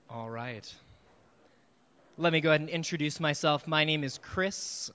All right. Let me go ahead and introduce myself. My name is Chris,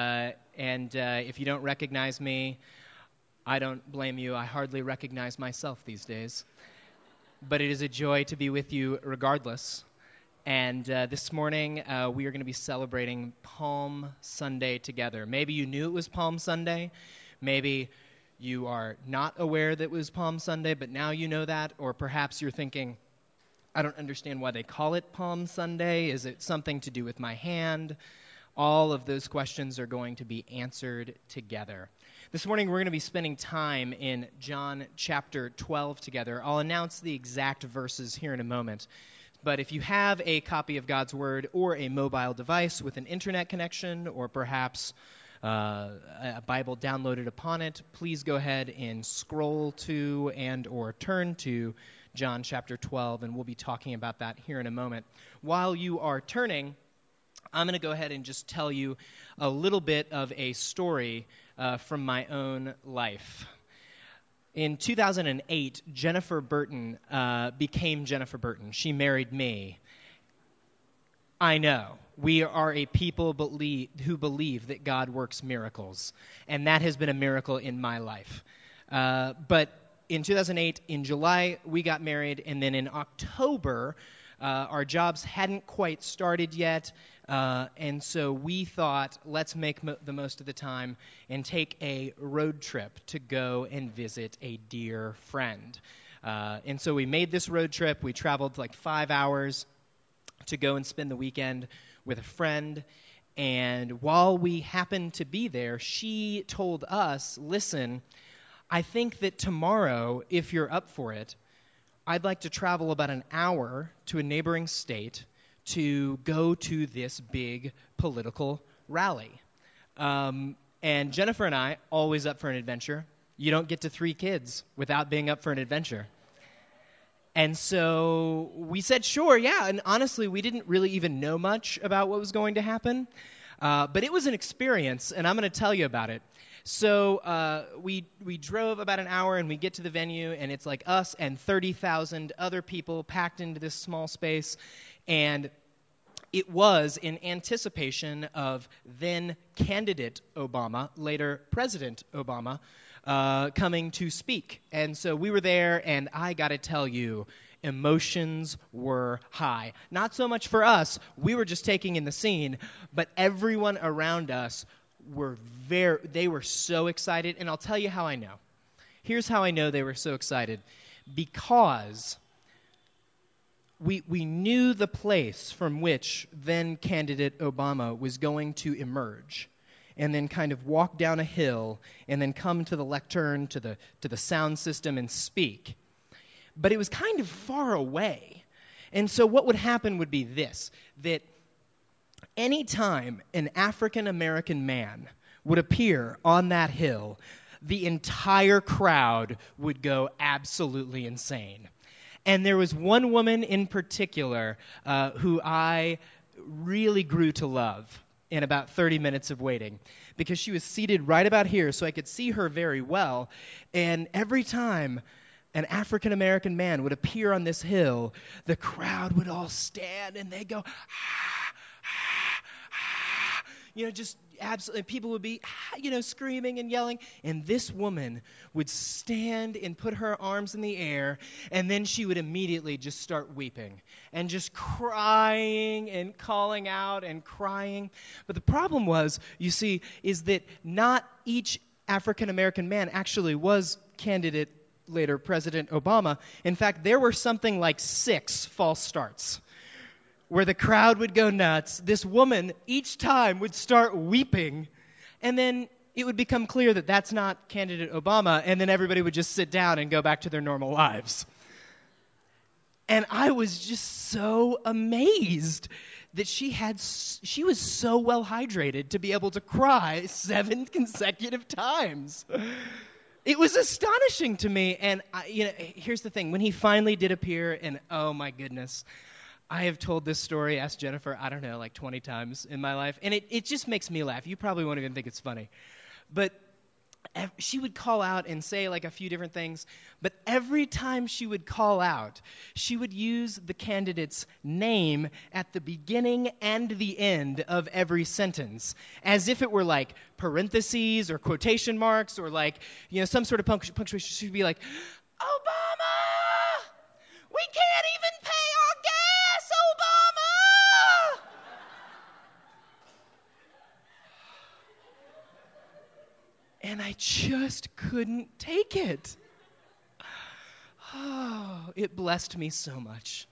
and if you don't recognize me, I don't blame you. I hardly recognize myself these days. But it is a joy to be with you regardless. And this morning, we are going to be celebrating Palm Sunday together. Maybe you knew it was Palm Sunday. Maybe you are not aware that it was Palm Sunday, but now you know that. Or perhaps you're thinking, I don't understand why they call it Palm Sunday. Is it something to do with my hand? All of those questions are going to be answered together. This morning, we're going to be spending time in John chapter 12 together. I'll announce the exact verses here in a moment. But if you have a copy of God's Word or a mobile device with an internet connection or perhaps a Bible downloaded upon it, please go ahead and scroll to and or turn to John chapter 12, and we'll be talking about that here in a moment. While you are turning, I'm going to go ahead and just tell you a little bit of a story from my own life. In 2008, Jennifer Burton became Jennifer Burton. She married me. I know. We are a people who believe that God works miracles, and that has been a miracle in my life. But in 2008, in July, we got married, and then in October, our jobs hadn't quite started yet, and so we thought, let's make the most of the time and take a road trip to go and visit a dear friend. And so we made this road trip. We traveled like 5 hours to go and spend the weekend with a friend. And while we happened to be there, she told us, listen, I think that tomorrow, if you're up for it, I'd like to travel about an hour to a neighboring state to go to this big political rally. And Jennifer and I, always up for an adventure. You don't get to 3 kids without being up for an adventure. And so we said, sure, yeah. And honestly, we didn't really even know much about what was going to happen. But it was an experience, and I'm going to tell you about it. So we drove about an hour, and we get to the venue, and it's like us and 30,000 other people packed into this small space. And it was in anticipation of then candidate Obama, later President Obama, coming to speak. And so we were there, and I got to tell you, emotions were high. Not so much for us. We were just taking in the scene, but everyone around us they were so excited, and I'll tell you how I know. Here's how I know they were so excited. Because we knew the place from which then candidate Obama was going to emerge and then kind of walk down a hill and then come to the lectern, to the sound system and speak. But it was kind of far away. And so what would happen would be this, that anytime an African American man would appear on that hill, the entire crowd would go absolutely insane. And there was one woman in particular who I really grew to love in about 30 minutes of waiting, because she was seated right about here, so I could see her very well. And every time an African American man would appear on this hill, the crowd would all stand and they'd go, ah, ah, ah. Just absolutely, people would be, screaming and yelling. And this woman would stand and put her arms in the air, and then she would immediately just start weeping and just crying and calling out and crying. But the problem was, you see, is that not each African American man actually was candidate later President Obama. In fact, there were something like 6 false starts where the crowd would go nuts. This woman each time would start weeping, and then it would become clear that that's not candidate Obama, and then everybody would just sit down and go back to their normal lives. And I was just so amazed that she was so well hydrated to be able to cry 7 consecutive times. It was astonishing to me. And here's the thing: when he finally did appear, and oh my goodness, I have told this story, asked Jennifer, I don't know, like 20 times in my life, and it just makes me laugh. You probably won't even think it's funny. But she would call out and say like a few different things, but every time she would call out, she would use the candidate's name at the beginning and the end of every sentence, as if it were like parentheses or quotation marks or like, some sort of punctuation. She'd be like, Obama! We can't even pay our gas, Obama! And I just couldn't take it. Oh, it blessed me so much.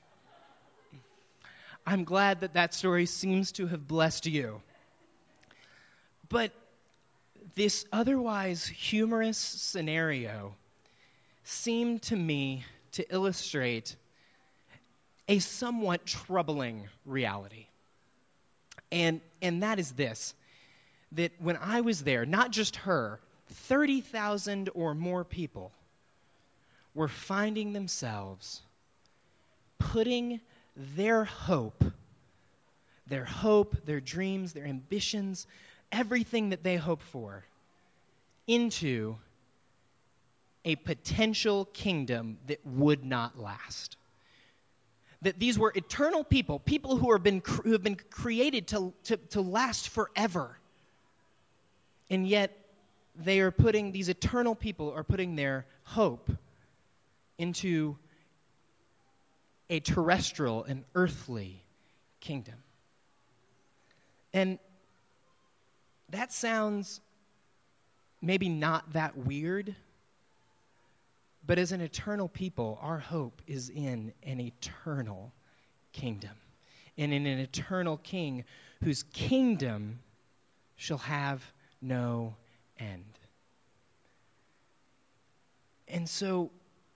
I'm glad that story seems to have blessed you. But this otherwise humorous scenario seemed to me to illustrate a somewhat troubling reality. And that is this, that when I was there, not just her, 30,000 or more people were finding themselves putting their hope, their dreams, their ambitions, everything that they hope for, into a potential kingdom that would not last. That these were eternal people who have been created to last forever. And yet, these eternal people are putting their hope into a terrestrial and earthly kingdom. And that sounds maybe not that weird, but as an eternal people, our hope is in an eternal kingdom, and in an eternal king whose kingdom shall have no end. And so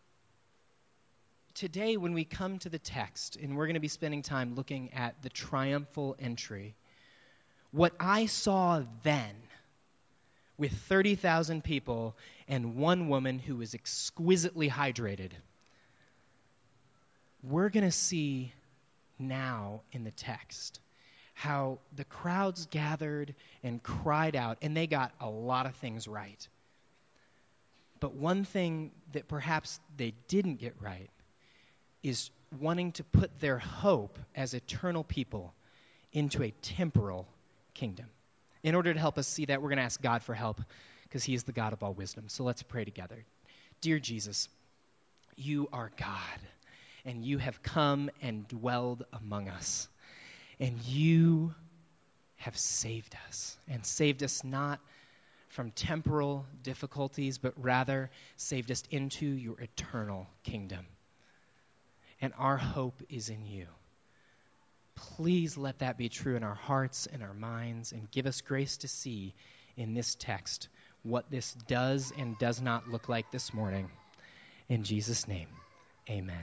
today, when we come to the text, and we're going to be spending time looking at the triumphal entry, what I saw then, with 30,000 people and one woman who was exquisitely hydrated, we're going to see now in the text how the crowds gathered and cried out, and they got a lot of things right. But one thing that perhaps they didn't get right is wanting to put their hope as eternal people into a temporal kingdom. In order to help us see that, we're going to ask God for help, because he is the God of all wisdom. So let's pray together. Dear Jesus, you are God, and you have come and dwelled among us. And you have saved us, and saved us not from temporal difficulties, but rather saved us into your eternal kingdom. And our hope is in you. Please let that be true in our hearts and our minds, and give us grace to see in this text what this does and does not look like this morning. In Jesus' name, amen.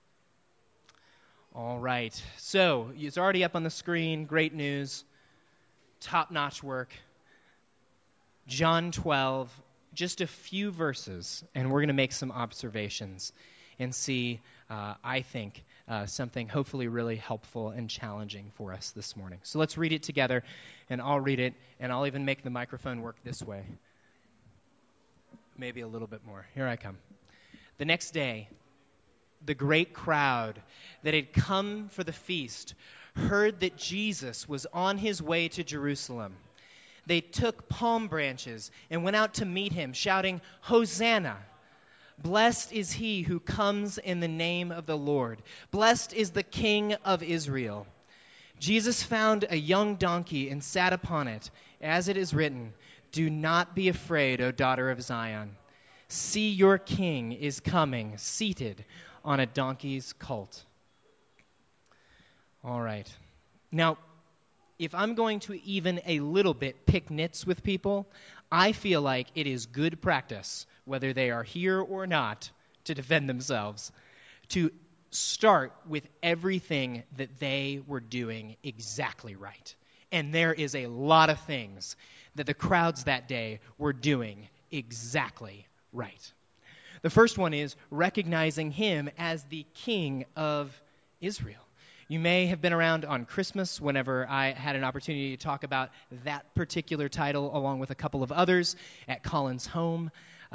All right, so it's already up on the screen. Great news. Top-notch work. John 12, just a few verses, and we're going to make some observations and see, I think, something hopefully really helpful and challenging for us this morning. So let's read it together, and I'll read it, and I'll even make the microphone work this way. Maybe a little bit more. Here I come. The next day, the great crowd that had come for the feast heard that Jesus was on his way to Jerusalem. They took palm branches and went out to meet him, shouting, "Hosanna! Blessed is he who comes in the name of the Lord. Blessed is the King of Israel." Jesus found a young donkey and sat upon it, as it is written, "Do not be afraid, O daughter of Zion. See, your king is coming, seated on a donkey's colt." All right. Now, if I'm going to even a little bit pick nits with people, I feel like it is good practice, whether they are here or not, to defend themselves, to start with everything that they were doing exactly right. And there is a lot of things that the crowds that day were doing exactly right. The first one is recognizing him as the King of Israel. You may have been around on Christmas whenever I had an opportunity to talk about that particular title along with a couple of others at Colin's home.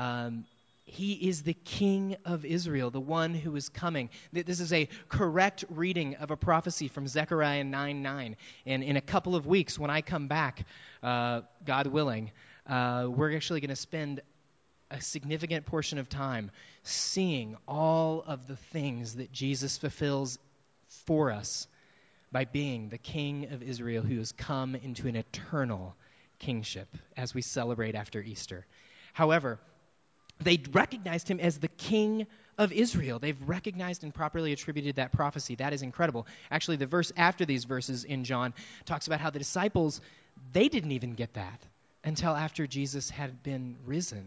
He is the King of Israel, the one who is coming. This is a correct reading of a prophecy from Zechariah 9:9. And in a couple of weeks, when I come back, God willing, we're actually going to spend a significant portion of time seeing all of the things that Jesus fulfills for us by being the King of Israel who has come into an eternal kingship as we celebrate after Easter. However, they recognized him as the King of Israel. They've recognized and properly attributed that prophecy. That is incredible. Actually, the verse after these verses in John talks about how the disciples, they didn't even get that until after Jesus had been risen.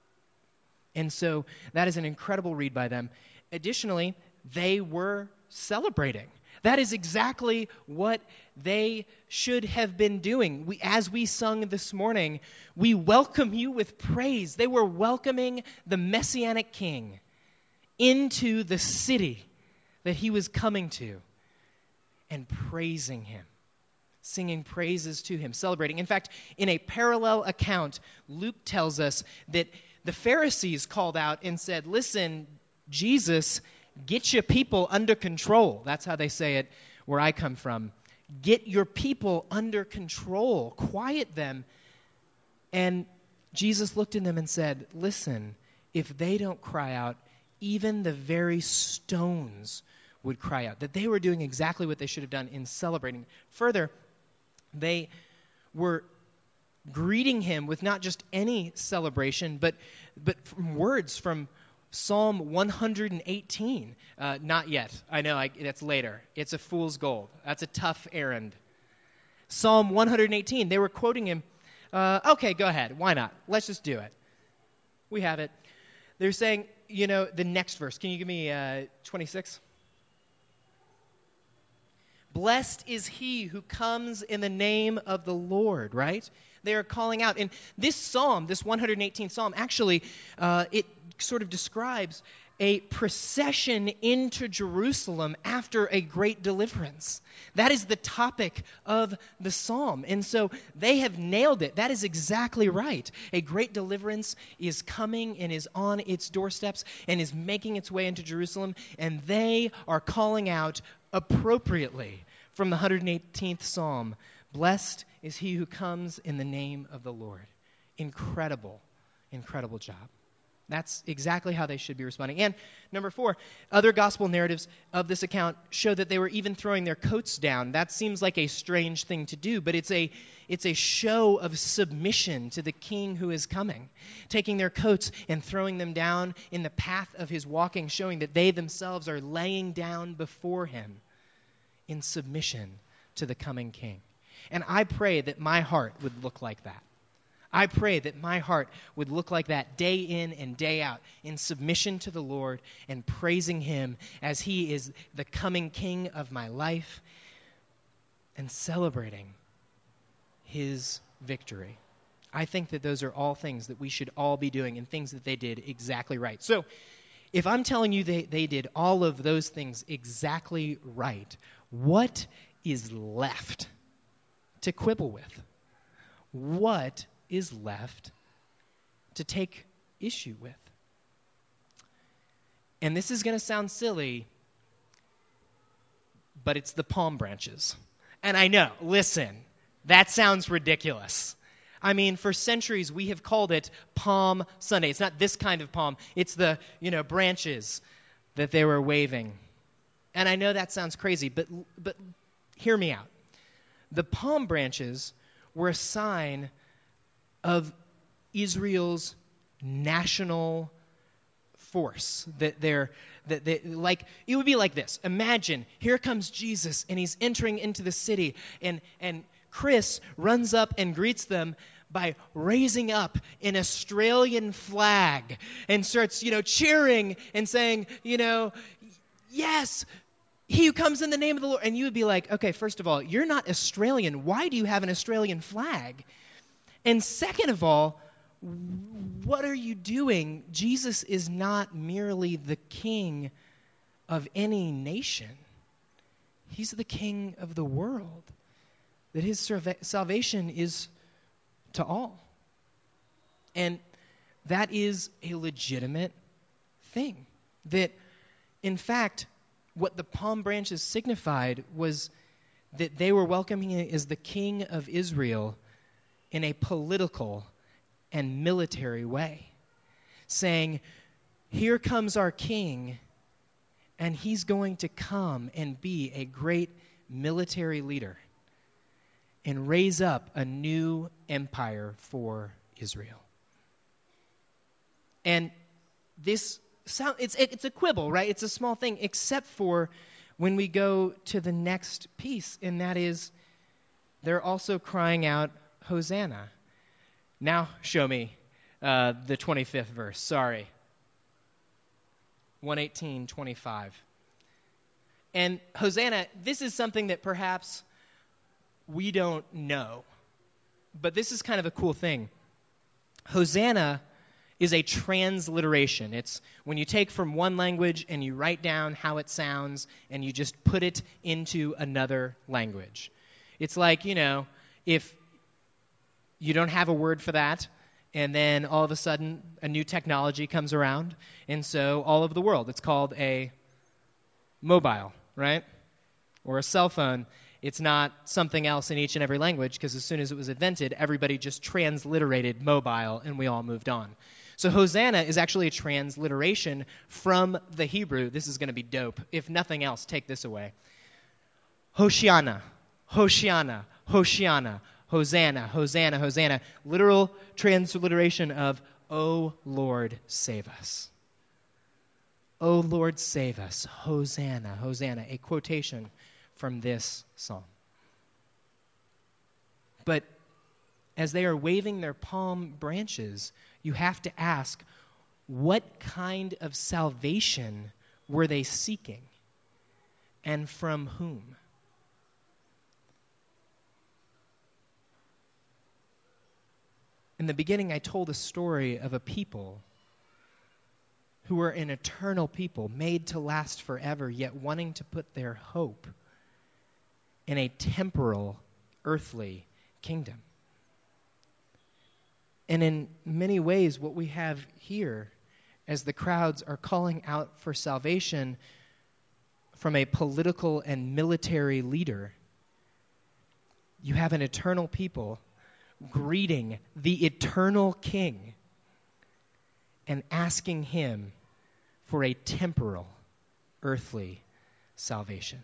And so that is an incredible read by them. Additionally, they were celebrating. That is exactly what they should have been doing. As we sung this morning, we welcome you with praise. They were welcoming the Messianic King into the city that he was coming to and praising him, singing praises to him, celebrating. In fact, in a parallel account, Luke tells us that the Pharisees called out and said, "Listen, Jesus, get your people under control." That's how they say it where I come from. Get your people under control. Quiet them. And Jesus looked at them and said, "Listen, if they don't cry out, even the very stones would cry out." That they were doing exactly what they should have done in celebrating. Further, they were greeting him with not just any celebration, but from words from Psalm 118. Not yet. I know, that's later. It's a fool's gold. That's a tough errand. Psalm 118, they were quoting him. Okay, go ahead. Why not? Let's just do it. We have it. They're saying, the next verse. Can you give me 26? Blessed is he who comes in the name of the Lord, right? They are calling out. And this psalm, this 118th psalm, actually, it sort of describes a procession into Jerusalem after a great deliverance. That is the topic of the psalm. And so they have nailed it. That is exactly right. A great deliverance is coming and is on its doorsteps and is making its way into Jerusalem. And they are calling out appropriately from the 118th psalm, "Blessed is he who comes in the name of the Lord." Incredible, incredible job. That's exactly how they should be responding. And number 4, other gospel narratives of this account show that they were even throwing their coats down. That seems like a strange thing to do, but it's a show of submission to the king who is coming, taking their coats and throwing them down in the path of his walking, showing that they themselves are laying down before him in submission to the coming king. And I pray that my heart would look like that. I pray that my heart would look like that day in and day out, in submission to the Lord and praising him as he is the coming king of my life and celebrating his victory. I think that those are all things that we should all be doing and things that they did exactly right. So if I'm telling you they did all of those things exactly right, what is left to quibble with? What is left to take issue with? And this is going to sound silly, but it's the palm branches. And I know, listen, that sounds ridiculous. I mean, for centuries we have called it Palm Sunday. It's not this kind of palm. It's the, branches that they were waving. And I know that sounds crazy, but hear me out. The palm branches were a sign of Israel's national force. It would be like this. Imagine, here comes Jesus, and he's entering into the city, and Chris runs up and greets them by raising up an Australian flag and starts, cheering and saying, yes, he who comes in the name of the Lord. And you would be like, okay, first of all, you're not Australian. Why do you have an Australian flag? And second of all, what are you doing? Jesus is not merely the king of any nation. he's the king of the world, that his salvation is to all. And that is a legitimate thing. That, in fact, what the palm branches signified was that they were welcoming him as the king of Israel in a political and military way, saying, here comes our king, and he's going to come and be a great military leader and raise up a new empire for Israel. And this it's a quibble, right? It's a small thing, except for when we go to the next piece, and that is they're also crying out, Hosanna. Now show me the 25th verse. Sorry. 118:25. And Hosanna, this is something that perhaps we don't know, but this is kind of a cool thing. Hosanna is a transliteration. It's when you take from one language and you write down how it sounds and you just put it into another language. It's like, if you don't have a word for that, and then all of a sudden a new technology comes around, and so all over the world it's called a mobile, right? Or a cell phone. It's not something else in each and every language, because as soon as it was invented, everybody just transliterated mobile and we all moved on. So Hosanna is actually a transliteration from the Hebrew. This is going to be dope. If nothing else, take this away. Hoshiana, Hoshiana, Hoshiana, Hosanna, Hosanna, Hosanna. Literal transliteration of, O Lord, save us. O Lord, save us. Hosanna, Hosanna. A quotation from this psalm. But as they are waving their palm branches, you have to ask, what kind of salvation were they seeking? And from whom? In the beginning, I told a story of a people who were an eternal people, made to last forever, yet wanting to put their hope in a temporal, earthly kingdom. And in many ways, what we have here, as the crowds are calling out for salvation from a political and military leader, you have an eternal people greeting the eternal king and asking him for a temporal, earthly salvation.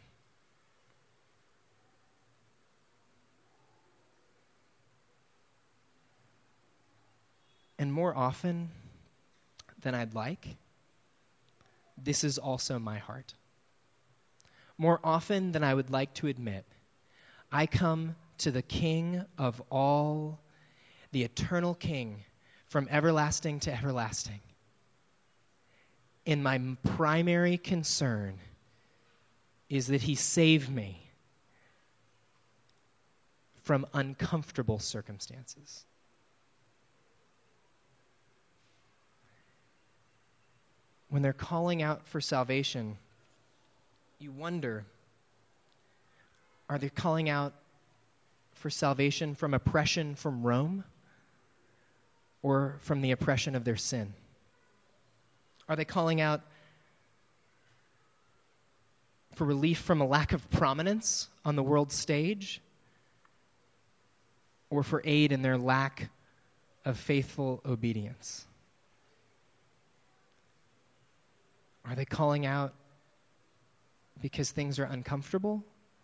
And more often than I'd like, this is also my heart. More often than I would like to admit, I come to the King of all, the eternal King, from everlasting to everlasting. And my primary concern is that he save me from uncomfortable circumstances. When they're calling out for salvation, you wonder, are they calling out for salvation from oppression from Rome or from the oppression of their sin? Are they calling out for relief from a lack of prominence on the world stage or for aid in their lack of faithful obedience? Are they calling out because things are uncomfortable?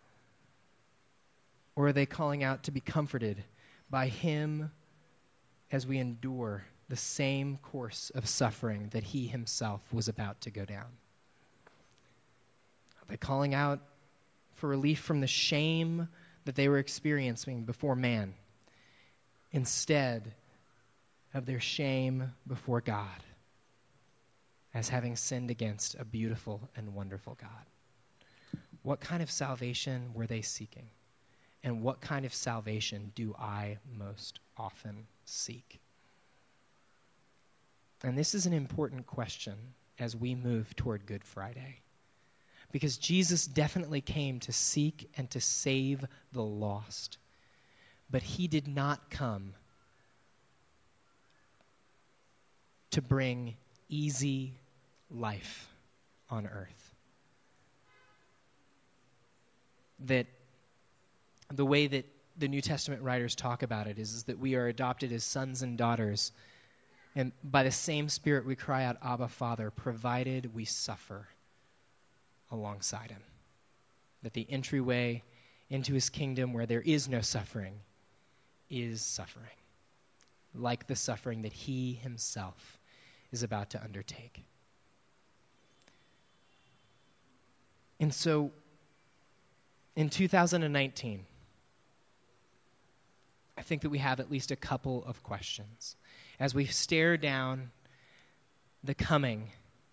Or are they calling out to be comforted by him as we endure the same course of suffering that he himself was about to go down? Are they calling out for relief from the shame that they were experiencing before man instead of their shame before God as having sinned against a beautiful and wonderful God? What kind of salvation were they seeking? And what kind of salvation do I most often seek? And this is an important question as we move toward Good Friday. because Jesus definitely came to seek and to save the lost. But he did not come to bring easy life on earth. That the way that the New Testament writers talk about it is that we are adopted as sons and daughters, and by the same Spirit we cry out, Abba, Father, provided we suffer alongside him. That the entryway into his kingdom where there is no suffering is suffering, like the suffering that he himself is about to undertake. And so, in 2019, I think that we have at least a couple of questions as we stare down the coming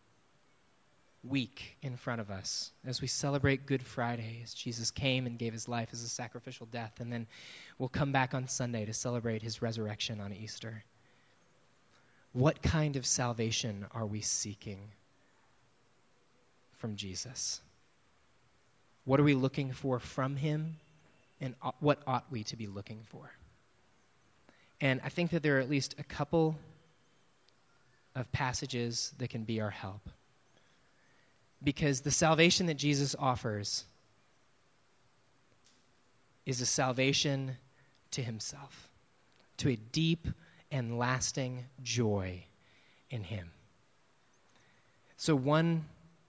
week in front of us, as we celebrate Good Friday, as Jesus came and gave his life as a sacrificial death, and then we'll come back on Sunday to celebrate his resurrection on Easter. What kind of salvation are we seeking from Jesus? What are we looking for from him, and what ought we to be looking for? And I think that there are at least a couple of passages that can be our help. Because the salvation that Jesus offers is a salvation to himself, to a deep and lasting joy in him. So one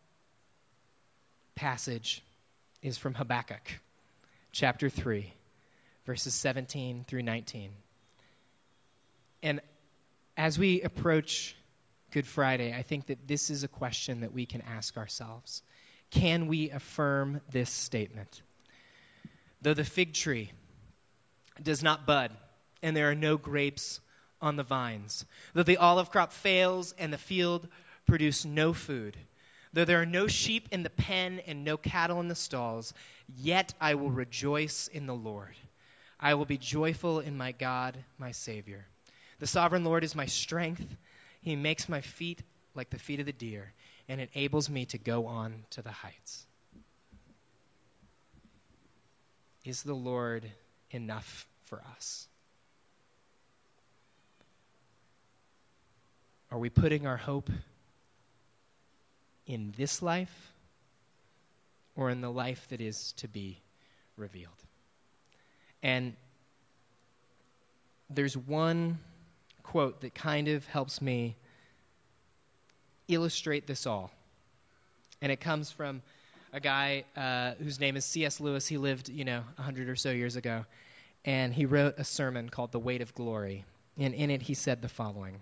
passage is from Habakkuk, chapter 3, verses 17 through 19. And as we approach Good Friday, I think that this is a question that we can ask ourselves. Can we affirm this statement? Though the fig tree does not bud, and there are no grapes on the vines, though the olive crop fails and the field produce no food, though there are no sheep in the pen and no cattle in the stalls, yet I will rejoice in the Lord. I will be joyful in my God, my Savior. The sovereign Lord is my strength. He makes my feet like the feet of the deer and enables me to go on to the heights. Is the Lord enough for us? Are we putting our hope in this life or in the life that is to be revealed? And there's one quote that kind of helps me illustrate this all. And it comes from a guy whose name is C.S. Lewis. He lived, 100 or so years ago. And he wrote a sermon called The Weight of Glory. And in it he said the following: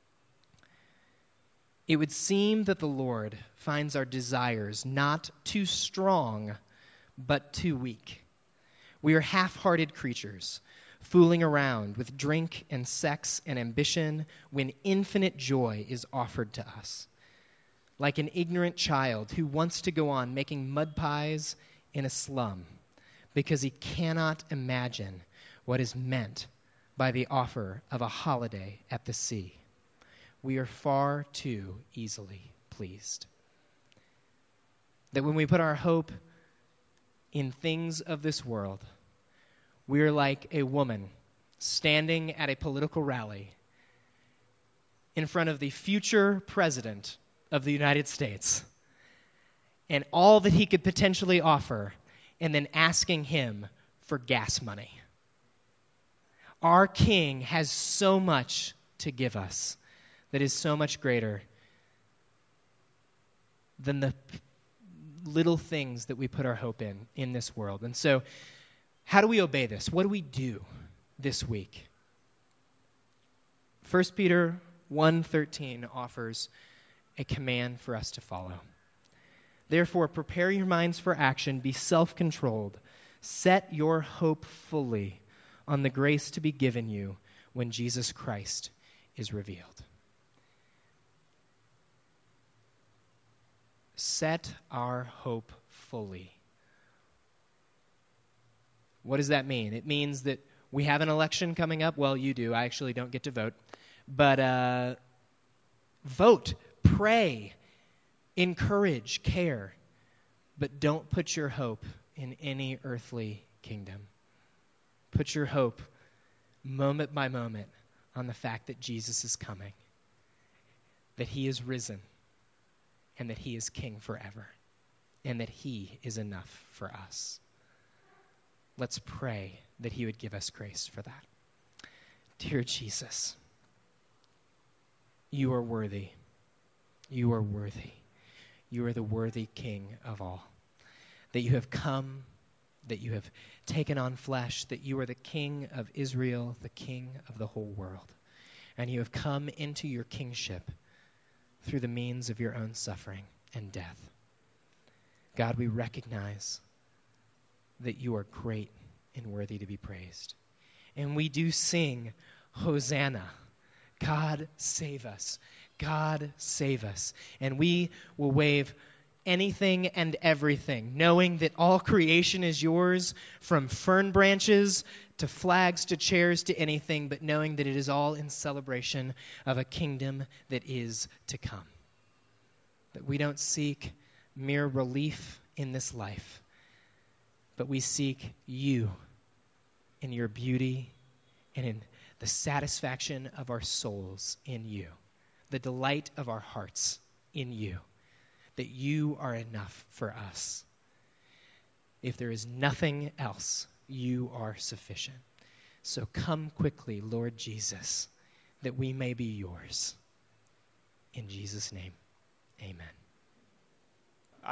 "It would seem that the Lord finds our desires not too strong, but too weak. We are half-hearted creatures, fooling around with drink and sex and ambition when infinite joy is offered to us. Like an ignorant child who wants to go on making mud pies in a slum because he cannot imagine what is meant by the offer of a holiday at the sea. We are far too easily pleased." That when we put our hope in things of this world, we are like a woman standing at a political rally in front of the future president of the United States and all that he could potentially offer, and then asking him for gas money. Our King has so much to give us that is so much greater than the little things that we put our hope in this world. And so, how do we obey this? What do we do this week? 1 Peter 1:13 offers a command for us to follow. "Therefore, prepare your minds for action, be self-controlled, set your hope fully on the grace to be given you when Jesus Christ is revealed." Set our hope fully. What does that mean? It means that we have an election coming up. Well, you do. I actually don't get to vote. But vote, pray, encourage, care. But don't put your hope in any earthly kingdom. Put your hope moment by moment on the fact that Jesus is coming, that he is risen, and that he is king forever, and that he is enough for us. Let's pray that he would give us grace for that. Dear Jesus, you are worthy. You are worthy. You are the worthy King of all. That you have come, that you have taken on flesh, that you are the King of Israel, the King of the whole world. And you have come into your kingship through the means of your own suffering and death. God, we recognize that you are great and worthy to be praised. And we do sing, Hosanna. God save us. God save us. And we will wave anything and everything, knowing that all creation is yours, from fern branches to flags to chairs to anything, but knowing that it is all in celebration of a kingdom that is to come. That we don't seek mere relief in this life, but we seek you in your beauty and in the satisfaction of our souls in you, the delight of our hearts in you, that you are enough for us. If there is nothing else, you are sufficient. So come quickly, Lord Jesus, that we may be yours. In Jesus' name, amen.